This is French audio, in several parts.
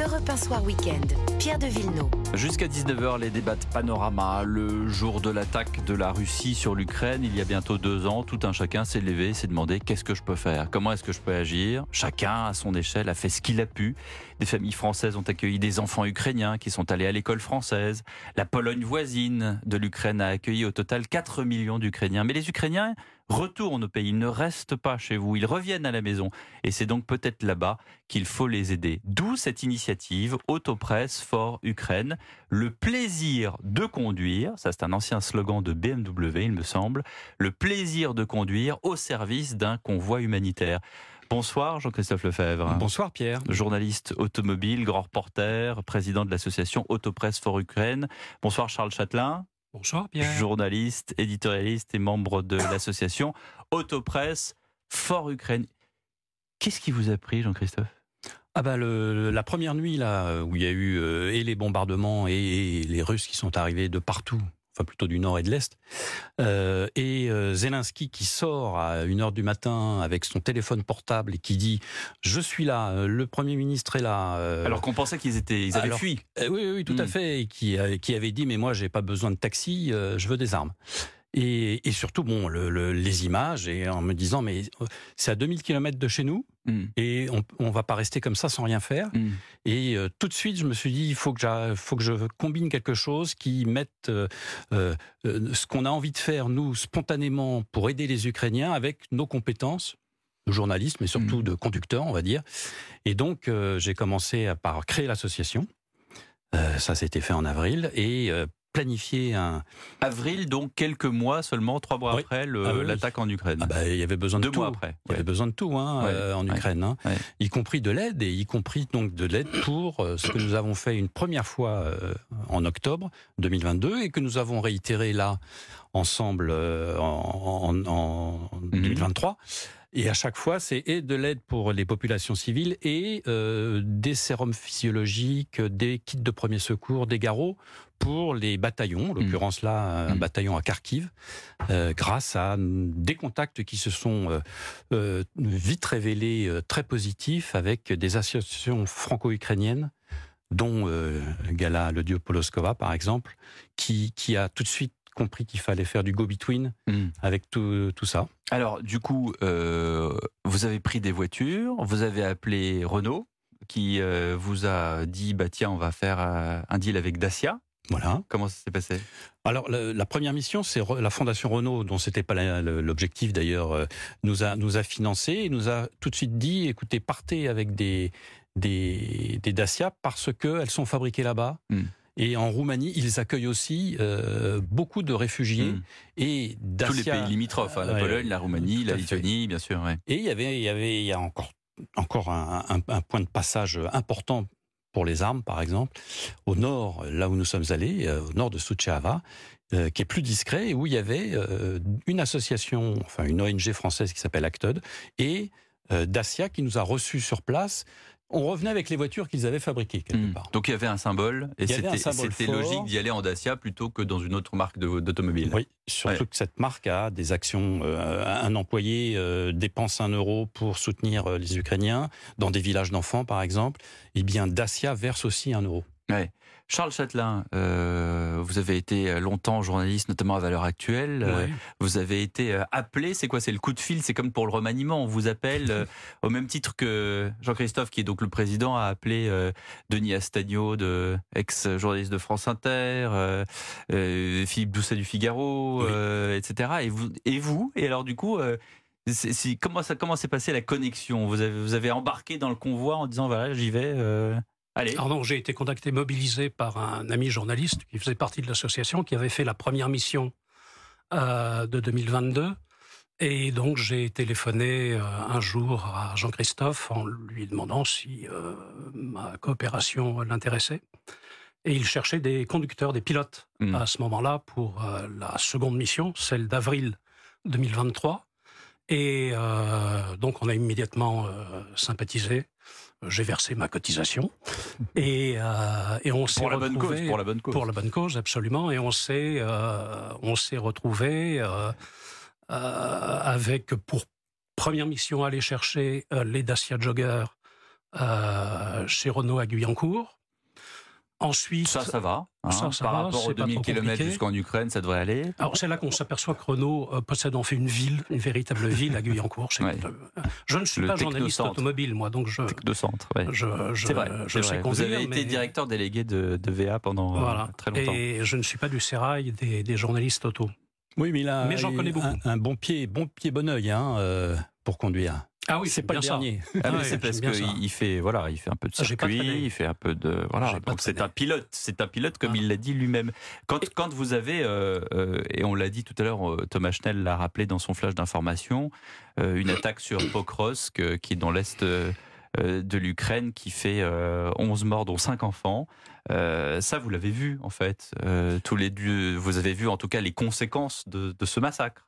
Europe 1 Soir Week-end, Pierre de Villeneuve. Jusqu'à 19h, les débats de Panorama. Le jour de l'attaque de la Russie sur l'Ukraine, il y a bientôt 2 ans, tout un chacun s'est levé, s'est demandé qu'est-ce que je peux faire, comment est-ce que je peux agir. Chacun, à son échelle, a fait ce qu'il a pu. Des familles françaises ont accueilli des enfants ukrainiens qui sont allés à l'école française. La Pologne voisine de l'Ukraine a accueilli au total 4 millions d'Ukrainiens. Mais les Ukrainiens retournent au pays, ils ne restent pas chez vous, ils reviennent à la maison. Et c'est donc peut-être là-bas qu'il faut les aider. D'où cette initiative Autopress for Ukraine, le plaisir de conduire, ça c'est un ancien slogan de BMW il me semble, le plaisir de conduire au service d'un convoi humanitaire. Bonsoir Jean-Christophe Lefebvre. Bonsoir Pierre. Journaliste automobile, grand reporter, président de l'association Autopress for Ukraine. Bonsoir Charles Châtelain. Bonsoir Pierre. Journaliste, éditorialiste et membre de l'association Autopress for Ukraine. Qu'est-ce qui vous a pris Jean-Christophe ? La première nuit là où il y a eu et les bombardements et les Russes qui sont arrivés de partout, enfin plutôt du nord et de l'est, et Zelensky qui sort à 1h du matin avec son téléphone portable et qui dit « Je suis là, le Premier ministre est là ». Alors qu'on pensait qu'ils avaient fui. Oui, tout à fait, et qui avait dit « Mais moi j'ai pas besoin de taxi, je veux des armes ». Et surtout, les images, et en me disant, mais c'est à 2000 km de chez nous, et on va pas rester comme ça sans rien faire. Et tout de suite, je me suis dit, il faut que je combine quelque chose qui mette ce qu'on a envie de faire, nous, spontanément, pour aider les Ukrainiens, avec nos compétences de journalistes, mais surtout de conducteurs, on va dire. Et donc, j'ai commencé par créer l'association. Ça, c'était fait en avril, et planifier un... Avril, donc quelques mois seulement, 3 mois après l'attaque en Ukraine. Il y avait besoin de 2 tout. mois après. Il y avait besoin de tout en Ukraine, y compris de l'aide, et y compris donc de l'aide pour ce que nous avons fait une première fois en octobre 2022 et que nous avons réitéré là ensemble en 2023. Et à chaque fois, c'est et de l'aide pour les populations civiles et des sérums physiologiques, des kits de premiers secours, des garrots pour les bataillons, en l'occurrence là, un bataillon à Kharkiv, grâce à des contacts qui se sont vite révélés très positifs avec des associations franco-ukrainiennes, dont Gala Lediopoloskova par exemple, qui a tout de suite compris qu'il fallait faire du go-between avec tout ça. Alors, du coup, vous avez pris des voitures, vous avez appelé Renault, qui vous a dit, tiens, on va faire un deal avec Dacia. Voilà. Comment ça s'est passé ? Alors, la première mission, c'est la Fondation Renault, dont c'était pas l'objectif d'ailleurs, nous a financé et nous a tout de suite dit, écoutez, partez avec des Dacia parce qu'elles sont fabriquées là-bas. Et en Roumanie, ils accueillent aussi beaucoup de réfugiés. Et Dacia, tous les pays limitrophes, la Pologne, la Roumanie, la Lituanie, bien sûr. Ouais. Et il y a encore un point de passage important pour les armes, par exemple, au nord, là où nous sommes allés, au nord de Suceava, qui est plus discret, et où il y avait une association, enfin une ONG française qui s'appelle Acted, et Dacia qui nous a reçus sur place. On revenait avec les voitures qu'ils avaient fabriquées quelque part. Donc il y avait un symbole, et c'était logique d'y aller en Dacia plutôt que dans une autre marque d'automobile. Oui, surtout que cette marque a des actions. Un employé dépense 1 euro pour soutenir les Ukrainiens, dans des villages d'enfants par exemple. Eh bien, Dacia verse aussi 1 euro. Ouais. Charles Châtelain, vous avez été longtemps journaliste, notamment à Valeurs Actuelles. Vous avez été appelé, c'est quoi ? C'est le coup de fil, c'est comme pour le remaniement. On vous appelle au même titre que Jean-Christophe, qui est donc le président, a appelé Denis Astagnaud, ex-journaliste de France Inter, Philippe Doucet du Figaro, etc. Et alors du coup... comment s'est passée la connexion ? Vous avez embarqué dans le convoi en disant voilà, j'y vais. Allez. Alors non, j'ai été contacté, mobilisé par un ami journaliste qui faisait partie de l'association, qui avait fait la première mission de 2022. Et donc j'ai téléphoné un jour à Jean-Christophe en lui demandant si ma coopération l'intéressait. Et il cherchait des conducteurs, des pilotes à ce moment-là pour la seconde mission, celle d'avril 2023. Et donc on a immédiatement sympathisé. J'ai versé ma cotisation et on s'est retrouvés pour la bonne cause. Pour la bonne cause, absolument. Et on s'est retrouvés avec pour première mission aller chercher les Dacia Jogger chez Renault à Guyancourt. Ensuite, ça va. Ça Par va, rapport aux c'est pas 2000 trop km compliqué. jusqu'en Ukraine, ça devrait aller. Alors c'est là qu'on s'aperçoit que Renault possède en fait une ville, une véritable ville à Guyancourt. Ouais. Je ne suis Le pas journaliste technocentre. automobile, moi, donc De centre, ouais. je C'est vrai. sais Vous conduire. avez été mais- directeur délégué de VA pendant Voilà. très longtemps. Et je ne suis pas du sérail des journalistes auto. Oui, mais Mais j'en connais beaucoup. un bon pied, bon œil pour conduire. Ah oui, C'est pas le bien ça. dernier. Ah, mais Ouais, c'est parce j'aime bien ça. qu'il fait, il fait un peu de Ah, j'ai pas circuit, traîné. il fait un peu de, voilà. J'ai pas Donc c'est traîné. un pilote comme Ah. il l'a dit lui-même. Quand vous avez, et on l'a dit tout à l'heure, Thomas Schnell l'a rappelé dans son flash d'information, une attaque sur Pokrovsk, qui est dans l'est de l'Ukraine, qui fait 11 morts, dont 5 enfants. Ça, vous l'avez vu, en fait. Tous les deux, vous avez vu, en tout cas, les conséquences de ce massacre.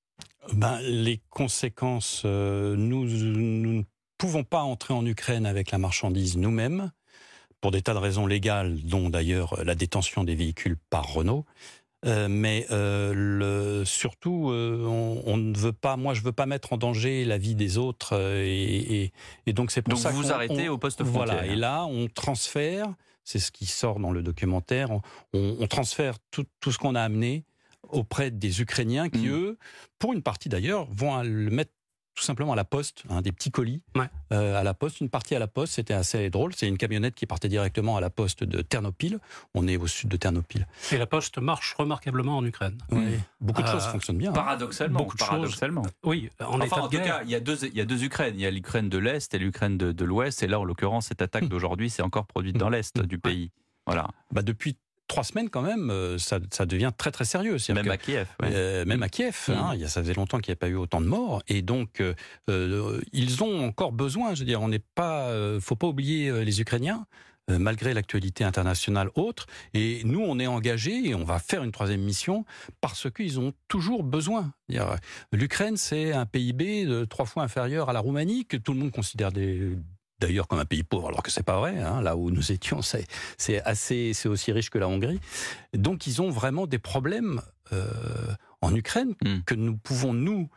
Les conséquences, nous ne pouvons pas entrer en Ukraine avec la marchandise nous-mêmes, pour des tas de raisons légales, dont d'ailleurs la détention des véhicules par Renault. Mais surtout, on ne veut pas. Moi, je veux pas mettre en danger la vie des autres, et donc c'est pour Donc ça vous vous arrêtez au poste frontière. Voilà. Et là, on transfère. C'est ce qui sort dans le documentaire. On transfère tout ce qu'on a amené auprès des Ukrainiens qui, eux, pour une partie d'ailleurs, vont le mettre tout simplement à la poste, des petits colis à la poste. Une partie à la poste, c'était assez drôle. C'est une camionnette qui partait directement à la poste de Ternopil. On est au sud de Ternopil. Et la poste marche remarquablement en Ukraine. Beaucoup de choses fonctionnent bien. Paradoxalement. Beaucoup de choses. Oui, en état de tout guerre. cas, il y a deux Ukraines. Il y a l'Ukraine de l'Est et l'Ukraine de l'Ouest. Et là, en l'occurrence, cette attaque d'aujourd'hui, c'est encore produite dans l'Est du pays. Voilà. Depuis 3 semaines, quand même, ça devient très très sérieux. Même à Kiev. Même à Kiev. Ça faisait longtemps qu'il n'y a pas eu autant de morts. Et donc, ils ont encore besoin, je veux dire, faut pas oublier les Ukrainiens, malgré l'actualité internationale autre. Et nous, on est engagés et on va faire une 3e mission parce qu'ils ont toujours besoin. L'Ukraine, c'est un PIB de 3 fois inférieur à la Roumanie, que tout le monde considère d'ailleurs comme un pays pauvre, alors que c'est pas vrai. Là où nous étions, c'est aussi riche que la Hongrie. Donc ils ont vraiment des problèmes en Ukraine que nous pouvons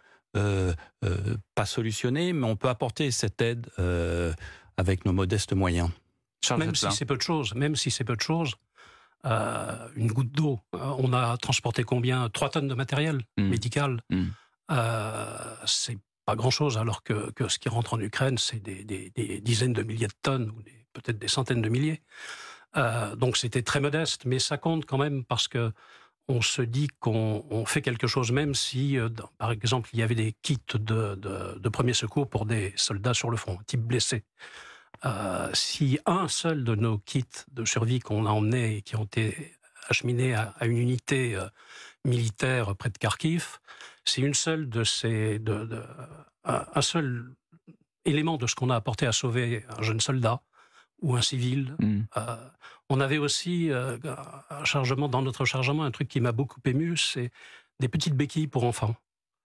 pas solutionner, mais on peut apporter cette aide avec nos modestes moyens. Même si c'est peu de choses, une goutte d'eau. On a transporté combien 3 tonnes de matériel médical. C'est pas grand-chose, alors que ce qui rentre en Ukraine, c'est des dizaines de milliers de tonnes, ou peut-être des centaines de milliers. Donc c'était très modeste, mais ça compte quand même parce que on se dit qu'on fait quelque chose, même si, par exemple, il y avait des kits de premier secours pour des soldats sur le front, type blessés. Si un seul de nos kits de survie qu'on a emmenés et qui ont été acheminés à une unité militaire près de Kharkiv, c'est un seul élément de ce qu'on a apporté à sauver un jeune soldat ou un civil. On avait aussi un chargement, dans notre chargement, un truc qui m'a beaucoup ému, c'est des petites béquilles pour enfants.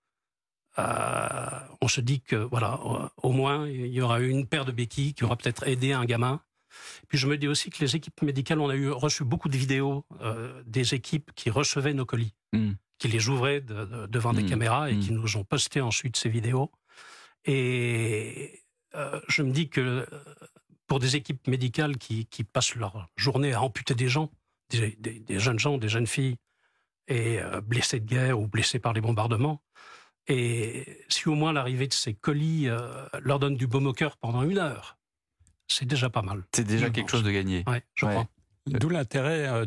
On se dit que, voilà, au moins, il y aura une paire de béquilles qui aura peut-être aidé un gamin. Puis je me dis aussi que les équipes médicales, on a reçu beaucoup de vidéos des équipes qui recevaient nos colis, qui les ouvraient devant des caméras et qui nous ont posté ensuite ces vidéos. Et je me dis que pour des équipes médicales qui passent leur journée à amputer des gens, des jeunes gens, des jeunes filles, et blessés de guerre ou blessés par les bombardements, et si au moins l'arrivée de ces colis leur donne du baume au cœur pendant 1 heure, c'est déjà pas mal. C'est déjà quelque chose de gagné. Oui, je crois. D'où l'intérêt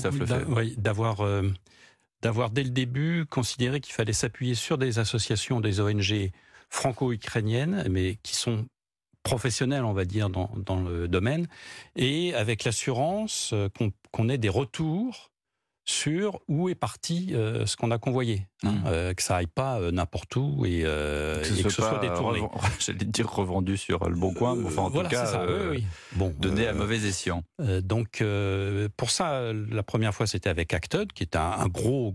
d'avoir dès le début considéré qu'il fallait s'appuyer sur des associations, des ONG franco-ukrainiennes, mais qui sont professionnels, on va dire, dans le domaine, et avec l'assurance qu'on ait des retours sur où est parti ce qu'on a convoyé, que ça aille pas n'importe où et que ce soit détourné. J'allais dire revendu sur le Bon Coin, mais enfin en tout cas donné à mauvais escient. Donc pour ça, la première fois c'était avec Acted, qui est un gros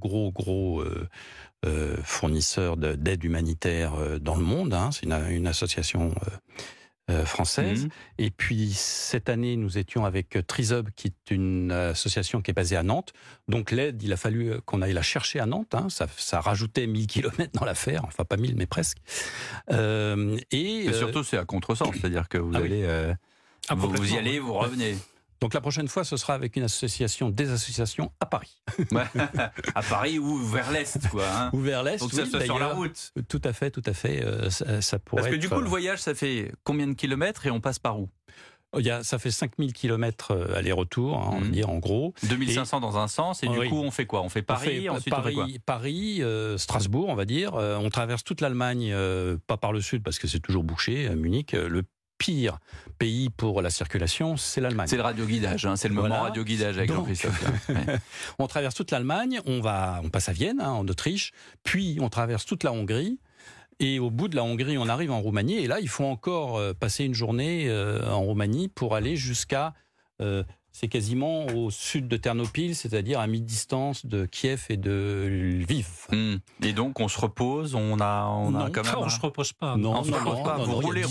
fournisseur d'aide humanitaire dans le monde. C'est une association française. Et puis cette année, nous étions avec Trizub, qui est une association qui est basée à Nantes. Donc l'aide, il a fallu qu'on aille la chercher à Nantes. Ça rajoutait 1000 kilomètres dans l'affaire, enfin pas 1000 mais presque. Mais surtout c'est à contresens, c'est-à-dire que vous allez Vous y allez, vous revenez. Donc la prochaine fois, ce sera avec une association, des associations à Paris. À Paris ou vers l'Est, quoi. Hein. Ou vers l'Est, donc ça soit sur la route. Tout à fait. Ça pourrait Parce que être, du coup, le voyage, ça fait combien de kilomètres et on passe par où? Ça fait 5000 km aller-retour, on va dire en gros. 2500 dans un sens, et du coup, on fait quoi? On fait Paris, ensuite on fait quoi? Paris, Strasbourg, on va dire. On traverse toute l'Allemagne, pas par le sud, parce que c'est toujours bouché, à Munich. Le pire pays pour la circulation, c'est l'Allemagne. C'est le radioguidage, c'est le moment radioguidage avec Jean-Christophe. Ouais. On traverse toute l'Allemagne, on passe à Vienne, en Autriche, puis on traverse toute la Hongrie, et au bout de la Hongrie, on arrive en Roumanie, et là, il faut encore passer une journée en Roumanie pour aller jusqu'à... c'est quasiment au sud de Ternopil, c'est-à-dire à mi-distance de Kiev et de Lviv. Et donc on se repose, on a quand même. Non, on se repose pas. Non, Vous roulez.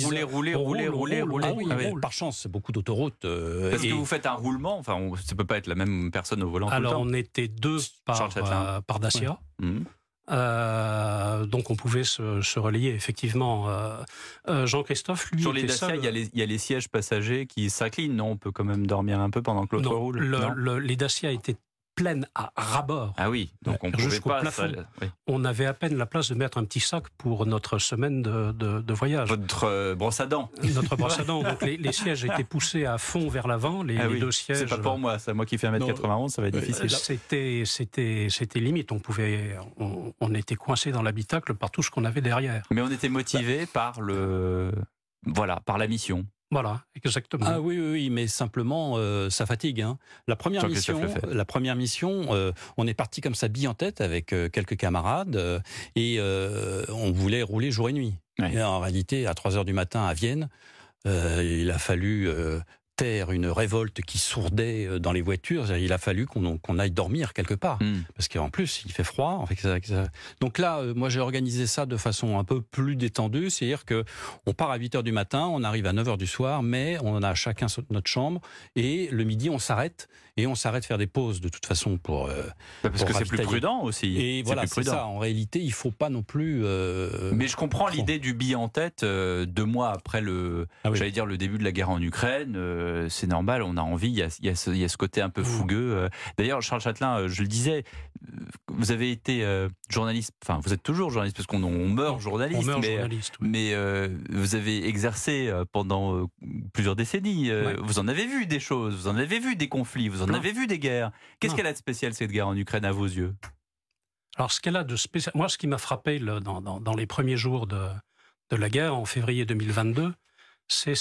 Ah oui, par chance, c'est beaucoup d'autoroutes. Parce que vous faites un roulement, enfin, ça peut pas être la même personne au volant. Alors tout le temps. on était deux par Dacia. Ouais. Donc on pouvait se relayer effectivement. Jean-Christophe, lui, sur les était Dacia, seul. il y a les sièges passagers qui s'inclinent, non? On peut quand même dormir un peu pendant que l'autre roule. Les Dacia étaient pleines à ras-bord. Ah oui, donc on pouvait jusqu'au pas. plafond. On avait à peine la place de mettre un petit sac pour notre semaine de voyage. Votre brosse à dents. Notre brosse à dents. Donc les sièges étaient poussés à fond vers l'avant. Les deux sièges. C'est pas pour moi, c'est moi qui fais 1m91, ça va être difficile. C'était limite. On était coincé dans l'habitacle par tout ce qu'on avait derrière. Mais on était motivé par la mission. Voilà, exactement. Ah oui, mais simplement, ça fatigue. La première mission, on est parti comme ça, bille en tête, avec quelques camarades, et on voulait rouler jour et nuit. Ouais. Et en réalité, à 3h du matin à Vienne, il a fallu taire une révolte qui sourdait dans les voitures. Il a fallu qu'on aille dormir quelque part. Parce qu'en plus, il fait froid. Donc là, moi, j'ai organisé ça de façon un peu plus détendue. C'est-à-dire qu'on part à 8h du matin, on arrive à 9h du soir, mais on a chacun notre chambre. Et le midi, on s'arrête. Et on s'arrête faire des pauses, de toute façon, pour parce que c'est plus prudent aussi. Et voilà, c'est ça. En réalité, il ne faut pas non plus... Mais je comprends l'idée du billet en tête 2 mois après j'allais dire le début de la guerre en Ukraine. C'est normal, on a envie, il y a ce côté un peu fougueux. D'ailleurs, Charles Châtelain, je le disais, vous avez été journaliste, enfin vous êtes toujours journaliste, parce qu'on meurt journaliste, mais vous avez exercé pendant plusieurs décennies. Vous en avez vu des choses, vous en avez vu des conflits, vous en avez vu des guerres. Qu'est-ce qu'elle a de spécial, cette guerre en Ukraine, à vos yeux? Alors, ce qu'elle a de spécial... Moi, ce qui m'a frappé dans les premiers jours de la guerre, en février 2022, c'est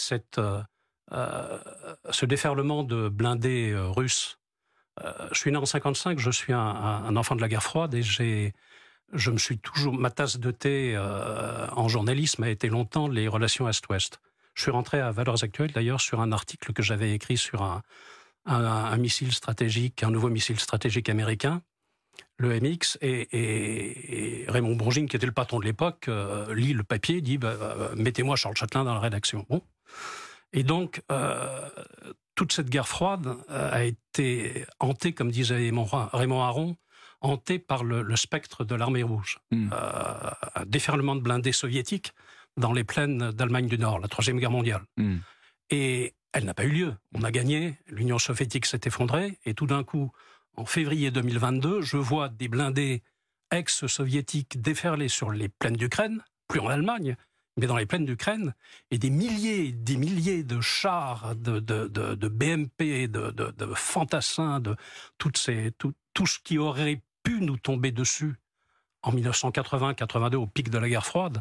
ce déferlement de blindés russes. Je suis né en 1955, je suis un enfant de la guerre froide, et ma tasse de thé en journalisme a été longtemps les relations Est-Ouest. Je suis rentré à Valeurs Actuelles, d'ailleurs, sur un article que j'avais écrit sur un missile stratégique, un nouveau missile stratégique américain, le MX, et Raymond Bourgine, qui était le patron de l'époque, lit le papier, dit mettez-moi Charles Châtelain dans la rédaction. Bon. Et donc, toute cette guerre froide a été hantée, comme disait Raymond Aron, hantée par le spectre de l'armée rouge. Un déferlement de blindés soviétiques dans les plaines d'Allemagne du Nord, la Troisième Guerre mondiale. Et elle n'a pas eu lieu. On a gagné, l'Union soviétique s'est effondrée, et tout d'un coup, en février 2022, je vois des blindés ex-soviétiques déferler sur les plaines d'Ukraine, plus en Allemagne, mais dans les plaines d'Ukraine, et des milliers de chars, de BMP, de fantassins, de tout ce qui aurait pu nous tomber dessus en 1980-82, au pic de la guerre froide.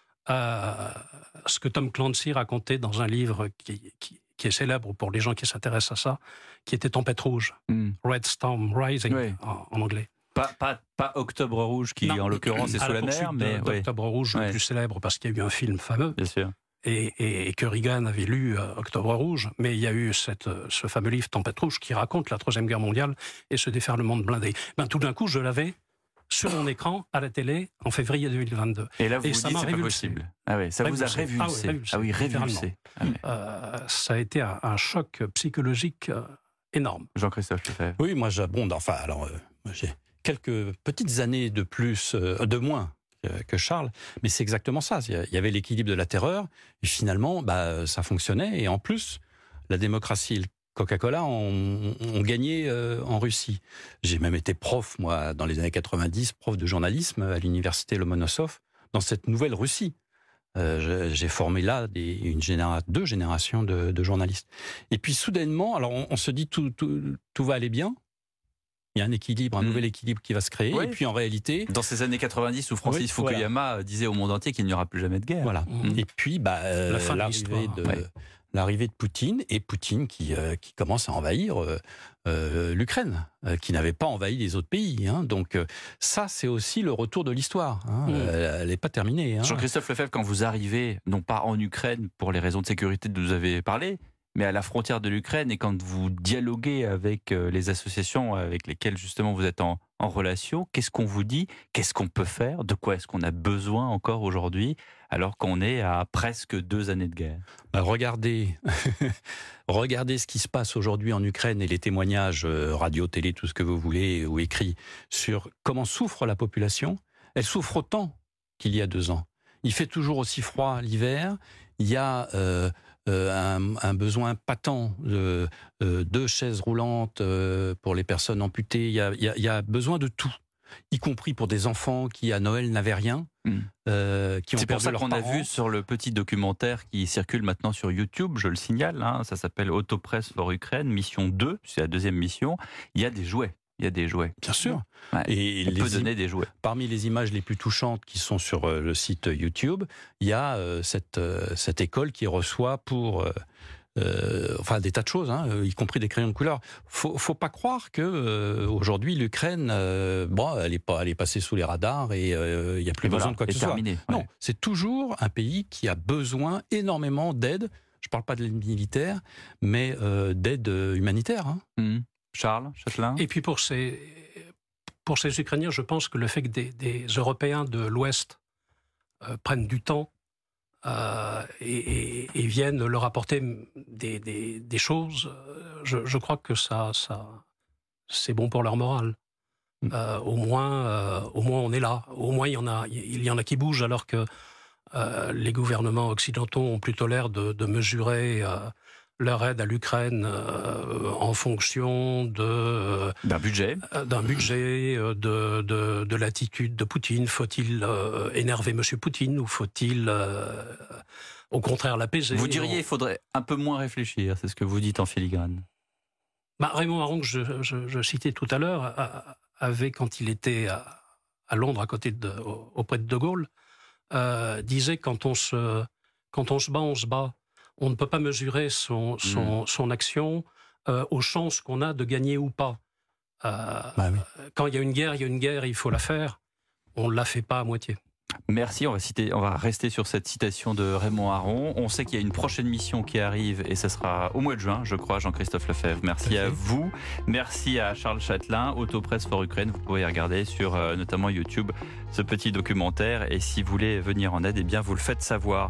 Ce que Tom Clancy racontait dans un livre qui est célèbre pour les gens qui s'intéressent à ça, qui était Tempête rouge, Red Storm Rising en anglais. Pas Octobre Rouge, qui en l'occurrence est sous la mer, mais Octobre Rouge, le plus célèbre parce qu'il y a eu un film fameux. Bien sûr. Et que Reagan avait lu Octobre Rouge, mais il y a eu ce fameux livre Tempête Rouge qui raconte la Troisième Guerre mondiale et ce déferlement de blindés. Tout d'un coup, je l'avais sur mon écran à la télé en février 2022. Et là, vous vous dites, c'est pas possible. Ah oui, ça vous a révulsé. Ah oui, révulsé. Ça a été un choc psychologique énorme. Jean-Christophe Lefebvre. Oui, moi j'abonde. J'ai quelques petites années de moins que Charles, mais c'est exactement ça. Il y avait l'équilibre de la terreur, et finalement, ça fonctionnait, et en plus, la démocratie et le Coca-Cola ont gagné en Russie. J'ai même été prof, moi, dans les années 90, prof de journalisme à l'université Lomonosov, dans cette nouvelle Russie. J'ai formé là deux générations de journalistes. Et puis soudainement, alors on se dit tout va aller bien. Il y a un équilibre, un nouvel équilibre qui va se créer. Oui. Et puis en réalité... Dans ces années 90 où Francis Fukuyama disait au monde entier qu'il n'y aura plus jamais de guerre. Voilà. Et puis l'arrivée de Poutine, et Poutine qui commence à envahir l'Ukraine, qui n'avait pas envahi les autres pays. Hein. Donc ça, c'est aussi le retour de l'histoire. Hein. Elle n'est pas terminée. Hein. Jean-Christophe Lefebvre, quand vous arrivez, non pas en Ukraine pour les raisons de sécurité dont vous avez parlé, mais à la frontière de l'Ukraine, et quand vous dialoguez avec les associations avec lesquelles justement vous êtes en relation, qu'est-ce qu'on vous dit? Qu'est-ce qu'on peut faire? De quoi est-ce qu'on a besoin encore aujourd'hui, alors qu'on est à presque 2 années de guerre? Regardez ce qui se passe aujourd'hui en Ukraine et les témoignages radio, télé, tout ce que vous voulez, ou écrits, sur comment souffre la population. Elle souffre autant qu'il y a 2 ans. Il fait toujours aussi froid l'hiver. Il y a un besoin patent de chaises roulantes pour les personnes amputées. Il y a besoin de tout, y compris pour des enfants qui à Noël n'avaient rien, qui ont perdu leurs parents. C'est pour ça qu'on a vu sur le petit documentaire qui circule maintenant sur YouTube, je le signale, hein, ça s'appelle Autopress for Ukraine, mission 2, c'est la 2e mission, il y a des jouets. Il y a des jouets. Bien sûr. Ouais, et on peut donner des jouets. Parmi les images les plus touchantes qui sont sur le site YouTube, il y a cette école qui reçoit pour des tas de choses, hein, y compris des crayons de couleur. Faut pas croire que aujourd'hui l'Ukraine, elle est passée sous les radars et il y a plus besoin de quoi que ce soit. Ouais. Non, c'est toujours un pays qui a besoin énormément d'aide. Je parle pas de l'aide militaire, mais d'aide humanitaire. Hein. Charles Châtelain. Et puis pour ces Ukrainiens, je pense que le fait que des Européens de l'Ouest prennent du temps et viennent leur apporter des choses, je crois que ça c'est bon pour leur morale. Au moins on est là. Au moins il y en a qui bougent, alors que les gouvernements occidentaux ont plutôt l'air de mesurer leur aide à l'Ukraine en fonction d'un budget, de l'attitude de Poutine. Faut-il énerver M. Poutine, ou faut-il au contraire l'apaiser? Vous diriez qu'il faudrait un peu moins réfléchir, c'est ce que vous dites en filigrane. Raymond Aron, que je citais tout à l'heure, avait, quand il était à Londres, auprès de De Gaulle, disait quand on se bat, on se bat. On ne peut pas mesurer son action aux chances qu'on a de gagner ou pas. Oui. Quand il y a une guerre, il faut la faire. On ne la fait pas à moitié. Merci, on va rester sur cette citation de Raymond Aron. On sait qu'il y a une prochaine mission qui arrive et ce sera au mois de juin, je crois, Jean-Christophe Lefebvre. Merci à vous. Merci à Charles Châtelain, Autopress for Ukraine. Vous pouvez regarder sur notamment YouTube ce petit documentaire. Et si vous voulez venir en aide, eh bien vous le faites savoir.